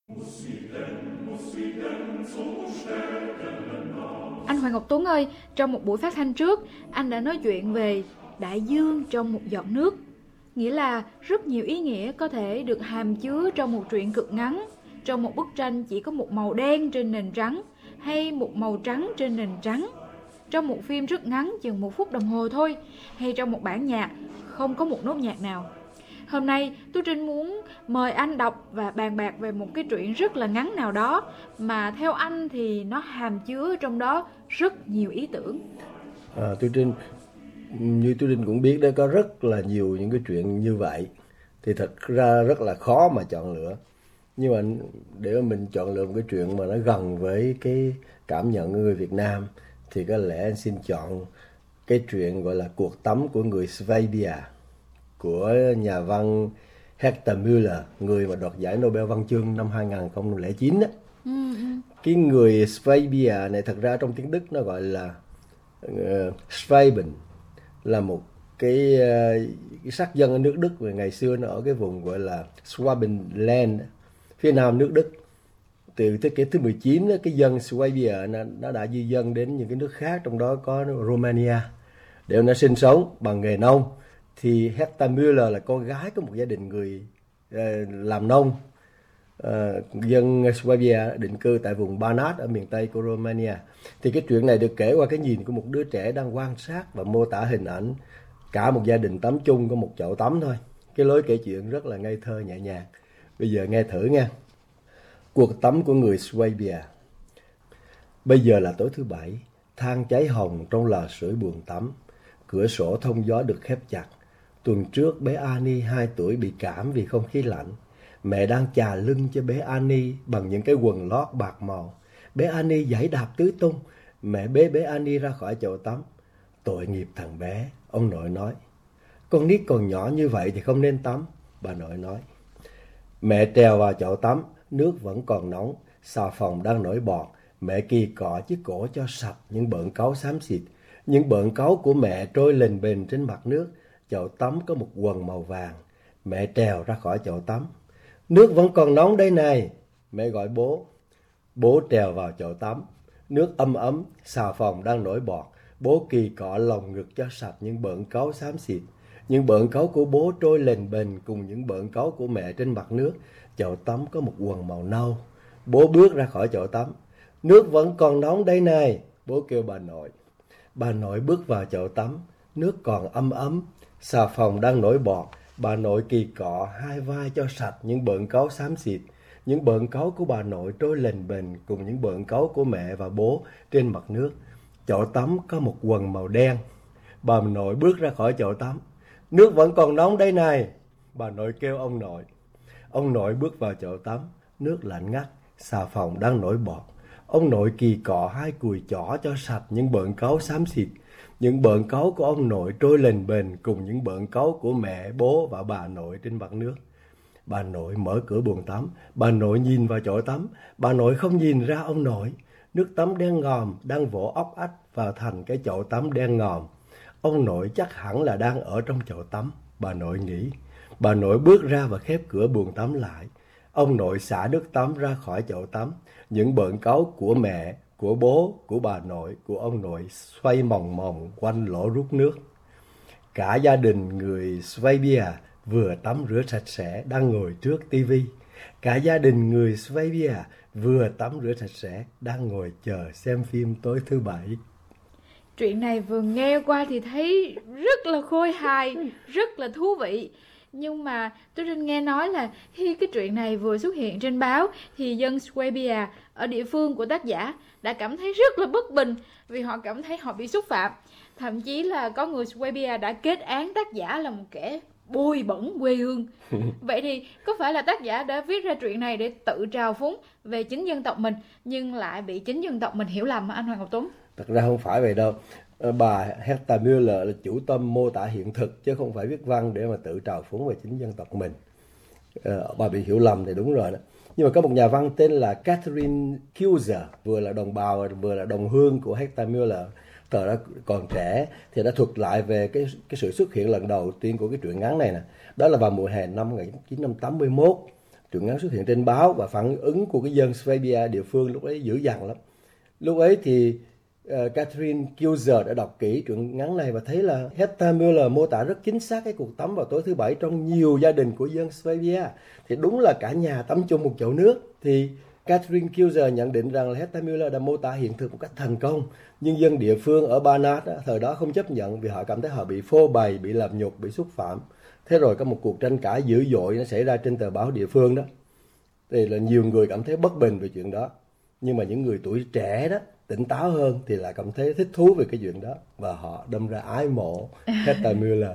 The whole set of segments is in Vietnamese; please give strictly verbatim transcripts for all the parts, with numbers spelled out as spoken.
Anh Hoàng Ngọc Tuấn ơi, trong một buổi phát thanh trước, anh đã nói chuyện về đại dương trong một giọt nước. Nghĩa là rất nhiều ý nghĩa có thể được hàm chứa trong một truyện cực ngắn, trong một bức tranh chỉ có một màu đen trên nền trắng, hay một màu trắng trên nền trắng, trong một phim rất ngắn chừng một phút đồng hồ thôi, hay trong một bản nhạc không có một nốt nhạc nào. Hôm nay Tú Trinh muốn mời anh đọc và bàn bạc về một cái truyện rất là ngắn nào đó mà theo anh thì nó hàm chứa trong đó rất nhiều ý tưởng. À, Tú Trinh, như Tú Trinh cũng biết đó, có rất là nhiều những cái chuyện như vậy, thì thật ra rất là khó mà chọn lựa. Nhưng mà để mà mình chọn lựa một cái chuyện mà nó gần với cái cảm nhận của người Việt Nam thì có lẽ anh xin chọn cái chuyện gọi là Cuộc tắm của người Swabia của nhà văn Hector Müller, người mà đoạt giải Nobel văn chương năm hai không không chín đó. Ừ, ừ. Cái người Swabia này thật ra trong tiếng Đức nó gọi là uh, Schwaben, là một cái, uh, cái sắc dân ở nước Đức, và ngày xưa nó ở cái vùng gọi là Schwabenland, phía nam nước Đức. Từ thế kỷ thứ mười chín, cái dân Swabia nó, nó đã di dân đến những cái nước khác, trong đó có Romania, để nó sinh sống bằng nghề nông. Thì Hector Müller là con gái của một gia đình người uh, làm nông. Uh, dân Swabia định cư tại vùng Banat ở miền Tây của Romania. Thì cái chuyện này được kể qua cái nhìn của một đứa trẻ đang quan sát và mô tả hình ảnh cả một gia đình tắm chung có một chậu tắm thôi. Cái lối kể chuyện rất là ngây thơ nhẹ nhàng. Bây giờ nghe thử nha. Cuộc tắm của người Swabia. Bây giờ là tối thứ bảy, than cháy hồng trong lò sưởi buồng tắm, cửa sổ thông gió được khép chặt. Tuần trước bé Annie hai tuổi bị cảm vì không khí lạnh. Mẹ đang chà lưng cho bé Annie bằng những cái quần lót bạc màu. Bé Annie giãy đạp tứ tung. Mẹ bế bé Annie ra khỏi chậu tắm. Tội nghiệp thằng bé, ông nội nói. Con nít còn nhỏ như vậy thì không nên tắm, bà nội nói. Mẹ trèo vào chậu tắm, nước vẫn còn nóng, xà phòng đang nổi bọt. Mẹ kỳ cọ chiếc cổ cho sạch những bợn cáu xám xịt. Những bợn cáu của mẹ trôi lềnh bềnh trên mặt nước. Chậu tắm có một quần màu vàng. Mẹ trèo ra khỏi chậu tắm. Nước vẫn còn nóng đây này, mẹ gọi bố. Bố trèo vào chậu tắm. Nước ấm ấm, xà phòng đang nổi bọt. Bố kỳ cọ lồng ngực cho sạch những bợn cáu xám xịt. Những bợn cáu của bố trôi lềnh bềnh cùng những bợn cáu của mẹ trên mặt nước. Chậu tắm có một quần màu nâu. Bố bước ra khỏi chậu tắm. Nước vẫn còn nóng đây này, bố kêu bà nội. Bà nội bước vào chậu tắm. Nước còn ấm ấm, xà phòng đang nổi bọt. Bà nội kỳ cọ hai vai cho sạch những bợn cáu xám xịt. Những bợn cáu của bà nội trôi lềnh bềnh cùng những bợn cáu của mẹ và bố trên mặt nước. Chậu tắm có một quần màu đen. Bà nội bước ra khỏi chậu tắm. Nước vẫn còn nóng đây này, bà nội kêu ông nội. Ông nội bước vào chậu tắm. Nước lạnh ngắt, xà phòng đang nổi bọt. Ông nội kỳ cọ hai cùi chỏ cho sạch những bợn cáu xám xịt. Những bợn cáu của ông nội trôi lềnh bềnh cùng những bợn cáu của mẹ, bố và bà nội trên mặt nước. Bà nội mở cửa buồng tắm. Bà nội nhìn vào chậu tắm. Bà nội không nhìn ra ông nội. Nước tắm đen ngòm đang vỗ óc ách vào thành cái chậu tắm đen ngòm. Ông nội chắc hẳn là đang ở trong chậu tắm, bà nội nghĩ. Bà nội bước ra và khép cửa buồng tắm lại. Ông nội xả nước tắm ra khỏi chậu tắm. Những bợn cáu của mẹ, của bố, của bà nội, của ông nội xoay mòng mòng quanh lỗ rút nước. Cả gia đình người Swabia vừa tắm rửa sạch sẽ đang ngồi trước tivi. Cả gia đình người Swabia vừa tắm rửa sạch sẽ đang ngồi chờ xem phim tối thứ bảy. Chuyện này vừa nghe qua thì thấy rất là khôi hài, rất là thú vị. Nhưng mà tôi Trinh nghe nói là khi cái chuyện này vừa xuất hiện trên báo thì dân Swabia ở địa phương của tác giả đã cảm thấy rất là bất bình vì họ cảm thấy họ bị xúc phạm. Thậm chí là có người Swabia đã kết án tác giả là một kẻ bôi bẩn quê hương. Vậy thì có phải là tác giả đã viết ra chuyện này để tự trào phúng về chính dân tộc mình nhưng lại bị chính dân tộc mình hiểu lầm hả anh Hoàng Ngọc Tuấn? Thật ra không phải vậy đâu. Bà Hector Müller là chủ tâm mô tả hiện thực chứ không phải viết văn để mà tự trào phúng về chính dân tộc mình. Ờ, bà bị hiểu lầm thì đúng rồi đó. Nhưng mà có một nhà văn tên là Catherine Kielser, vừa là đồng bào vừa là đồng hương của Hector Müller, thời đó còn trẻ, thì đã thuật lại về cái cái sự xuất hiện lần đầu tiên của cái truyện ngắn này nè. Đó là vào mùa hè năm một nghìn chín trăm tám mươi mốt. truyện ngắn xuất hiện trên báo và phản ứng của cái dân Swabia địa phương lúc ấy dữ dằn lắm. Lúc ấy thì uh, Catherine Kilzer đã đọc kỹ truyện ngắn này và thấy là Hetta Müller mô tả rất chính xác cái cuộc tắm vào tối thứ Bảy trong nhiều gia đình của dân Swabia. Thì đúng là cả nhà tắm chung một chậu nước. Thì Catherine Kilzer nhận định rằng là Hetta Müller đã mô tả hiện thực một cách thành công. Nhưng dân địa phương ở Banat thời đó không chấp nhận vì họ cảm thấy họ bị phô bày, bị làm nhục, bị xúc phạm. Thế rồi có một cuộc tranh cãi dữ dội nó xảy ra trên tờ báo địa phương đó. Thì là nhiều người cảm thấy bất bình về chuyện đó. Nhưng mà những người tuổi trẻ đó, tỉnh táo hơn thì lại cảm thấy thích thú về cái chuyện đó. Và họ đâm ra ái mộ Hetta Müller.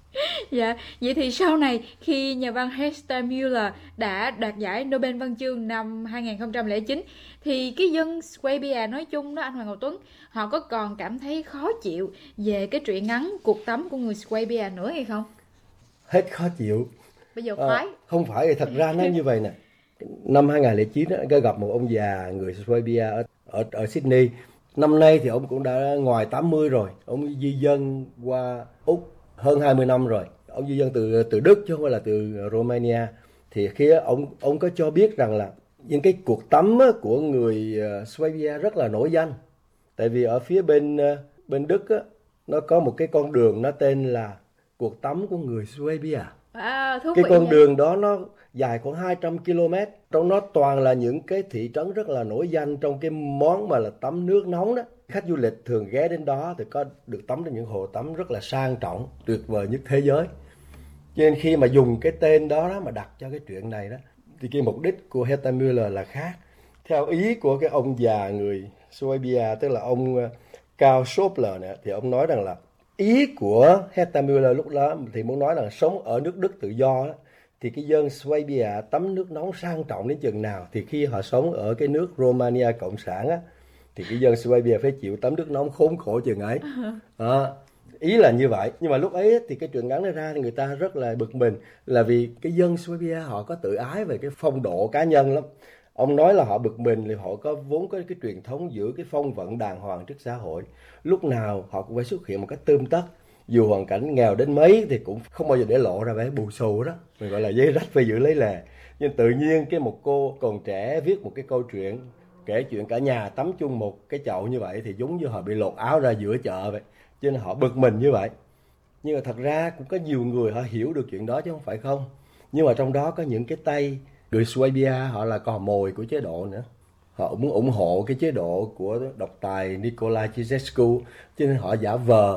Dạ, vậy thì sau này khi nhà văn Hetta Müller đã đoạt giải Nobel Văn chương năm hai không không chín thì cái dân Swabia nói chung đó anh Hoàng Ngọc Tuấn, họ có còn cảm thấy khó chịu về cái truyện ngắn Cuộc tắm của người Swabia nữa hay không? Hết khó chịu. Bây giờ khoái. À, không phải, thật ra nó như vậy nè. Năm hai không không chín có gặp một ông già người Swabia ở, ở, ở Sydney. Năm nay thì ông cũng đã ngoài tám mươi rồi. Ông di dân qua Úc hơn hai mươi năm rồi. Ông di dân từ từ Đức chứ không phải là từ Romania. Thì khi ông ông có cho biết rằng là những cái cuộc tắm của người Swabia rất là nổi danh. Tại vì ở phía bên bên Đức á, nó có một cái con đường nó tên là cuộc tắm của người Swabia. À, thú cái vị con vậy. đường đó nó dài khoảng hai trăm ki lô mét. Trong nó toàn là những cái thị trấn rất là nổi danh trong cái món mà là tắm nước nóng đó. Khách du lịch thường ghé đến đó thì có được tắm trong những hồ tắm rất là sang trọng, tuyệt vời nhất thế giới. Cho nên khi mà dùng cái tên đó, đó mà đặt cho cái chuyện này đó thì cái mục đích của Hetta Müller là khác. Theo ý của cái ông già người Swabia, tức là ông Karl Schopler này, thì ông nói rằng là ý của Hetta Müller lúc đó thì muốn nói là sống ở nước Đức tự do đó, thì cái dân Swabia tắm nước nóng sang trọng đến chừng nào thì khi họ sống ở cái nước Romania cộng sản á thì cái dân Swabia phải chịu tắm nước nóng khốn khổ chừng ấy. À, ý là như vậy. Nhưng mà lúc ấy thì cái truyện ngắn này ra thì người ta rất là bực mình, là vì cái dân Swabia họ có tự ái về cái phong độ cá nhân lắm. Ông nói là họ bực mình vì họ có vốn có cái truyền thống giữ cái phong vận đàng hoàng trước xã hội. Lúc nào họ cũng phải xuất hiện một cách tươm tất. Dù hoàn cảnh nghèo đến mấy thì cũng không bao giờ để lộ ra vẻ bù xù đó. Mình gọi là giấy rách phải giữ lấy lề. Nhưng tự nhiên cái một cô còn trẻ viết một cái câu chuyện kể chuyện cả nhà tắm chung một cái chậu như vậy thì giống như họ bị lột áo ra giữa chợ vậy. Cho nên họ bực mình như vậy. Nhưng mà thật ra cũng có nhiều người họ hiểu được chuyện đó chứ không phải không. Nhưng mà trong đó có những cái tay người Swabia họ là cò mồi của chế độ nữa. Họ muốn ủng hộ cái chế độ của độc tài Nicolae Ceausescu, cho nên họ giả vờ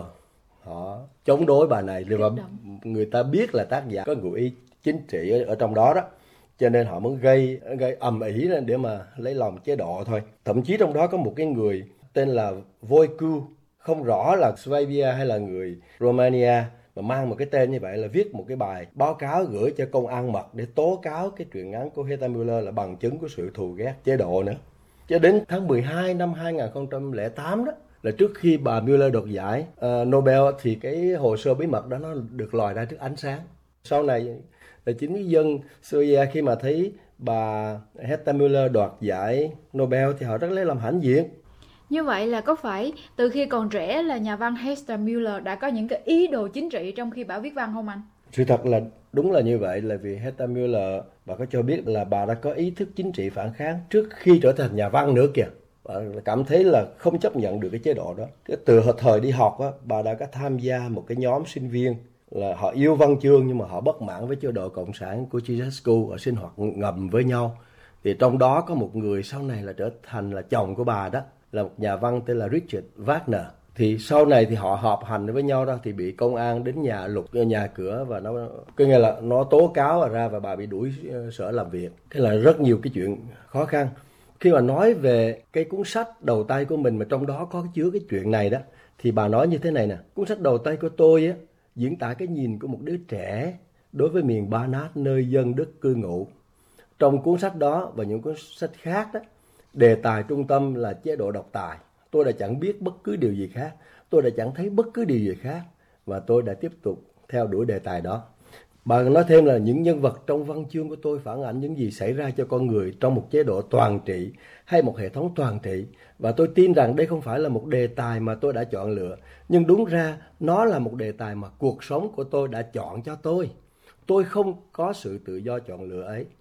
họ chống đối bà này. Và người ta biết là tác giả có ngụ ý chính trị ở, ở trong đó đó, cho nên họ muốn gây gây ầm ĩ lên để mà lấy lòng chế độ thôi. Thậm chí trong đó có một cái người tên là Voicu, không rõ là Swabia hay là người Romania, mà mang một cái tên như vậy, là viết một cái bài báo cáo gửi cho công an mật để tố cáo cái truyện ngắn của Hetta Müller là bằng chứng của sự thù ghét chế độ nữa. Cho đến tháng mười hai năm hai không không tám đó, là trước khi bà Müller đoạt giải uh, Nobel thì cái hồ sơ bí mật đó nó được lòi ra trước ánh sáng. Sau này là chính dân Syria khi mà thấy bà Hetta Müller đoạt giải Nobel thì họ rất lấy làm hãnh diện. Như vậy là có phải từ khi còn trẻ là nhà văn Hetta Müller đã có những cái ý đồ chính trị trong khi bà viết văn không anh? Sự thật là đúng là như vậy, là vì Hetta Müller bà có cho biết là bà đã có ý thức chính trị phản kháng trước khi trở thành nhà văn nữa kìa. Bà cảm thấy là không chấp nhận được cái chế độ đó. Từ thời đi học á, bà đã có tham gia một cái nhóm sinh viên là họ yêu văn chương nhưng mà họ bất mãn với chế độ cộng sản của Ceausescu, ở sinh hoạt ngầm với nhau. Thì trong đó có một người sau này là trở thành là chồng của bà đó, là một nhà văn tên là Richard Wagner. Thì sau này thì họ họp hành với nhau đó thì bị công an đến nhà lục nhà cửa và nó cái nghĩa là nó tố cáo ra và bà bị đuổi sở làm việc. Thế là rất nhiều cái chuyện khó khăn. Khi mà nói về cái cuốn sách đầu tay của mình mà trong đó có chứa cái chuyện này đó, thì bà nói như thế này nè: cuốn sách đầu tay của tôi á diễn tả cái nhìn của một đứa trẻ đối với miền Banat nơi dân Đức cư ngụ. Trong cuốn sách đó và những cuốn sách khác đó, đề tài trung tâm là chế độ độc tài. Tôi đã chẳng biết bất cứ điều gì khác, tôi đã chẳng thấy bất cứ điều gì khác, và tôi đã tiếp tục theo đuổi đề tài đó. Bà nói thêm là những nhân vật trong văn chương của tôi phản ảnh những gì xảy ra cho con người trong một chế độ toàn trị hay một hệ thống toàn trị. Và tôi tin rằng đây không phải là một đề tài mà tôi đã chọn lựa, nhưng đúng ra nó là một đề tài mà cuộc sống của tôi đã chọn cho tôi. Tôi không có sự tự do chọn lựa ấy.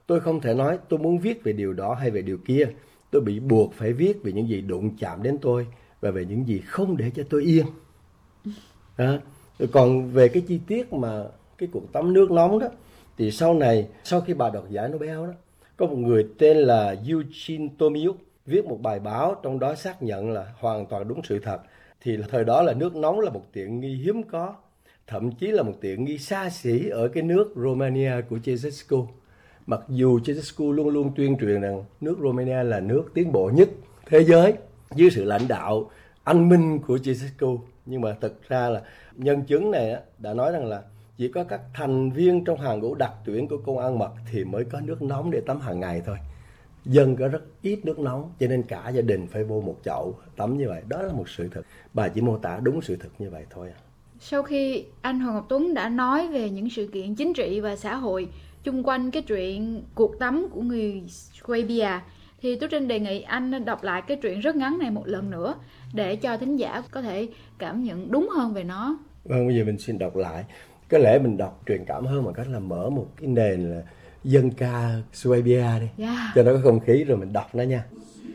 Tôi không thể nói tôi muốn viết về điều đó hay về điều kia. Tôi bị buộc phải viết về những gì đụng chạm đến tôi và về những gì không để cho tôi yên. Đó. Còn về cái chi tiết mà cái cuộc tắm nước nóng đó, thì sau này, sau khi bà đoạt giải Nobel đó, có một người tên là Eugene Tomiuk viết một bài báo, trong đó xác nhận là hoàn toàn đúng sự thật. Thì thời đó là nước nóng là một tiện nghi hiếm có, thậm chí là một tiện nghi xa xỉ ở cái nước Romania của Ceausescu. Mặc dù Ceausescu luôn luôn tuyên truyền rằng nước Romania là nước tiến bộ nhất thế giới dưới sự lãnh đạo anh minh của Ceausescu, nhưng mà thực ra là nhân chứng này đã nói rằng là chỉ có các thành viên trong hàng ngũ đặc tuyển của công an mật thì mới có nước nóng để tắm hàng ngày thôi. Dân có rất ít nước nóng, cho nên cả gia đình phải vô một chậu tắm như vậy. Đó là một sự thật. Bà chỉ mô tả đúng sự thật như vậy thôi. Sau khi anh Hoàng Ngọc Tuấn đã nói về những sự kiện chính trị và xã hội chung quanh cái chuyện cuộc tắm của người Swabia, thì Tú Trinh đề nghị anh đọc lại cái chuyện rất ngắn này một lần nữa để cho thính giả có thể cảm nhận đúng hơn về nó. Vâng, bây giờ mình xin đọc lại. Có lẽ mình đọc truyền cảm hơn bằng cách là mở một cái nền là dân ca Swabia đi, Yeah. cho nó có không khí rồi mình đọc nó nha.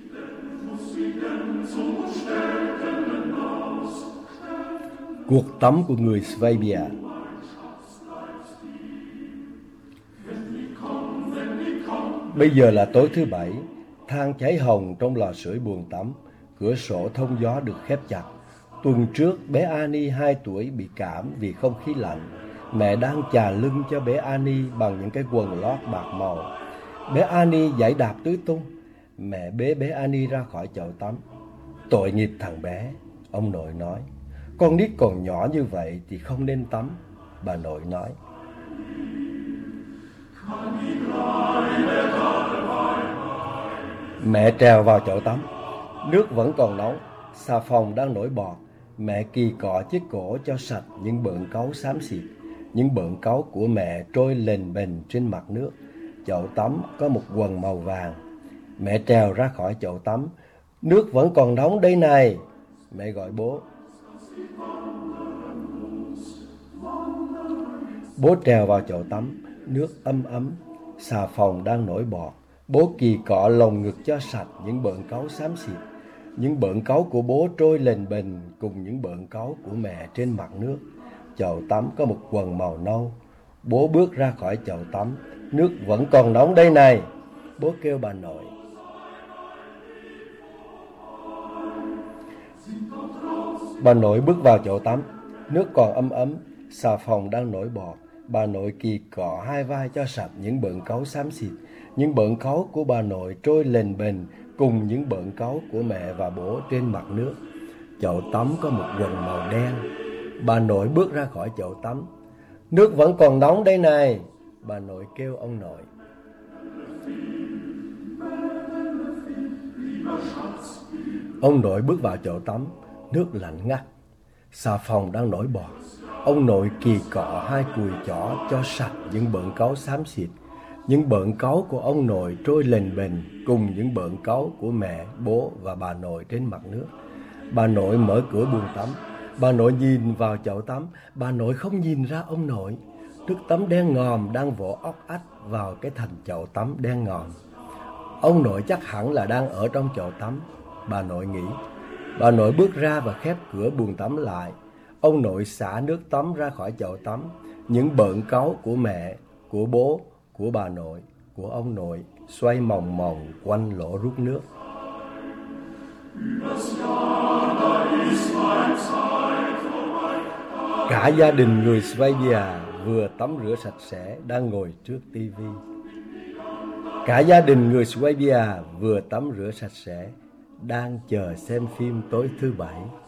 Cuộc tắm của người Swabia. Bây giờ là tối thứ bảy, than cháy hồng trong lò sưởi buồng tắm, cửa sổ thông gió được khép chặt. Tuần trước, bé Annie hai tuổi bị cảm vì không khí lạnh. Mẹ đang chà lưng cho bé Annie bằng những cái quần lót bạc màu. Bé Annie giãy đạp tứ tung. Mẹ bế bé Annie ra khỏi chậu tắm. Tội nghiệp thằng bé, ông nội nói. Con nít còn nhỏ như vậy thì không nên tắm, bà nội nói. Mẹ trèo vào chậu tắm. Nước vẫn còn nóng, xà phòng đang nổi bọt. Mẹ kỳ cọ chiếc cổ cho sạch những bợn cáu xám xịt. Những bợn cáu của mẹ trôi lềnh bềnh trên mặt nước. Chậu tắm có một quần màu vàng. Mẹ trèo ra khỏi chậu tắm. Nước vẫn còn nóng đây này. Mẹ gọi bố. Bố trèo vào chậu tắm. Nước ấm ấm. Xà phòng đang nổi bọt. Bố kỳ cọ lồng ngực cho sạch những bợn cáu xám xịt. Những bợn cáu của bố trôi lềnh bềnh cùng những bợn cáu của mẹ trên mặt nước. Chậu tắm có một quần màu nâu. Bố bước ra khỏi chậu tắm. Nước vẫn còn nóng đây này. Bố kêu bà nội. Bà nội bước vào chậu tắm. Nước còn ấm ấm. Xà phòng đang nổi bọt. Bà nội kỳ cọ hai vai cho sạch những bợn cáu xám xịt. Những bợn cáu của bà nội trôi lềnh bềnh cùng những bợn cáu của mẹ và bố trên mặt nước. Chậu tắm có một quần màu đen. Bà nội bước ra khỏi chậu tắm. Nước vẫn còn nóng đây này. Bà nội kêu ông nội. Ông nội bước vào chậu tắm. Nước lạnh ngắt. Xà phòng đang nổi bọt. Ông nội kỳ cọ hai cùi chỏ cho sạch những bợn cáu xám xịt. Những bợn cáu của ông nội trôi lềnh bềnh cùng những bợn cáu của mẹ, bố và bà nội trên mặt nước. Bà nội mở cửa buồng tắm. Bà nội nhìn vào chậu tắm. Bà nội không nhìn ra ông nội. Nước tắm đen ngòm đang vỗ óc ách vào cái thành chậu tắm đen ngòm. Ông nội chắc hẳn là đang ở trong chậu tắm, bà nội nghĩ. Bà nội bước ra và khép cửa buồng tắm lại. Ông nội xả nước tắm ra khỏi chậu tắm. Những bợn cáu của mẹ, của bố, của bà nội, của ông nội xoay mòng mòng quanh lỗ rút nước. Cả gia đình người Swabia vừa tắm rửa sạch sẽ đang ngồi trước tivi. Cả gia đình người Swabia vừa tắm rửa sạch sẽ đang chờ xem phim tối thứ bảy.